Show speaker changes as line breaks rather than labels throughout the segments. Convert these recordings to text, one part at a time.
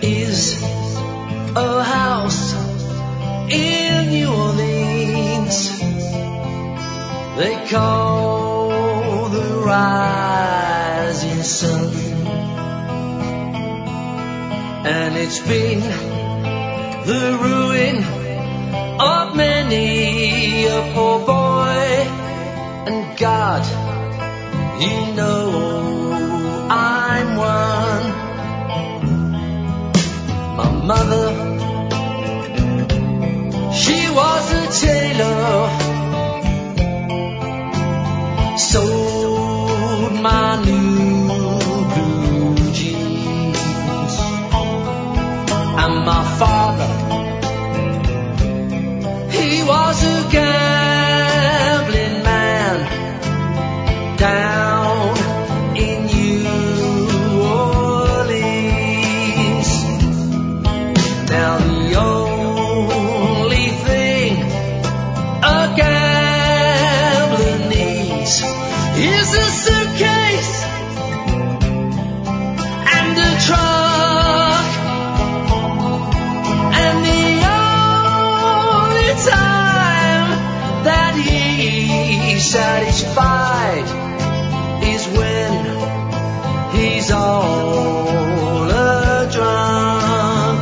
is a house in New Orleans they call the rising sun, and it's been the ruin of many a poor boy. And God, you know I'm one. My mother, she was a tailor, sold my new blue jeans. And my father, he was a gambling man down in New Orleans. Now the only thing a gambler needs is a suitcase and a truck, and the only time that he's satisfied is when he's all drunk.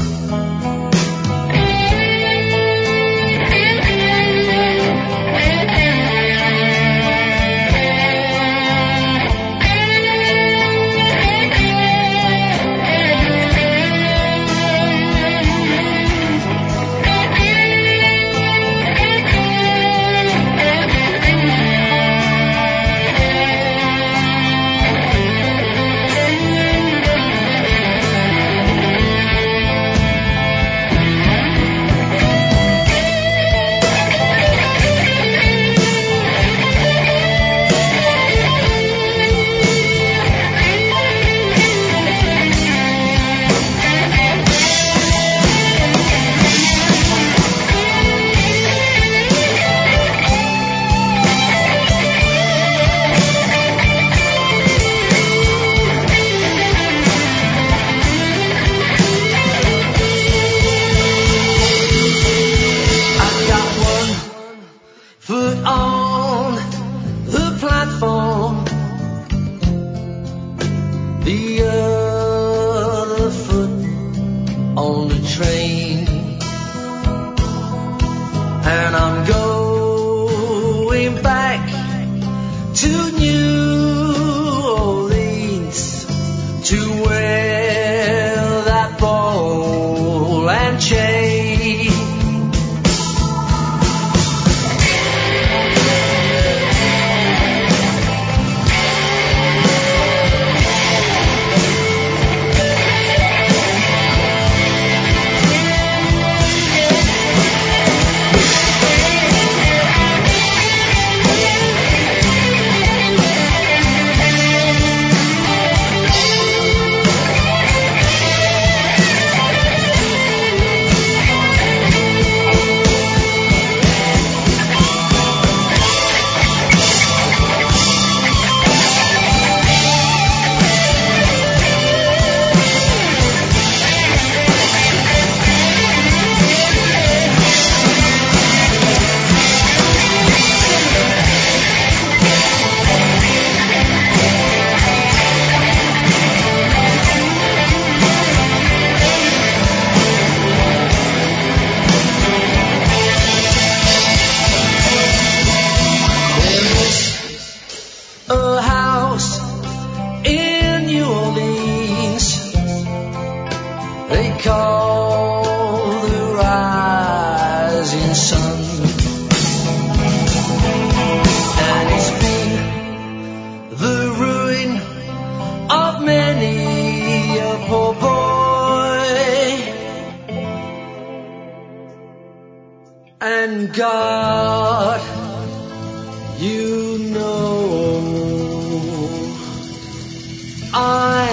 And God, you know I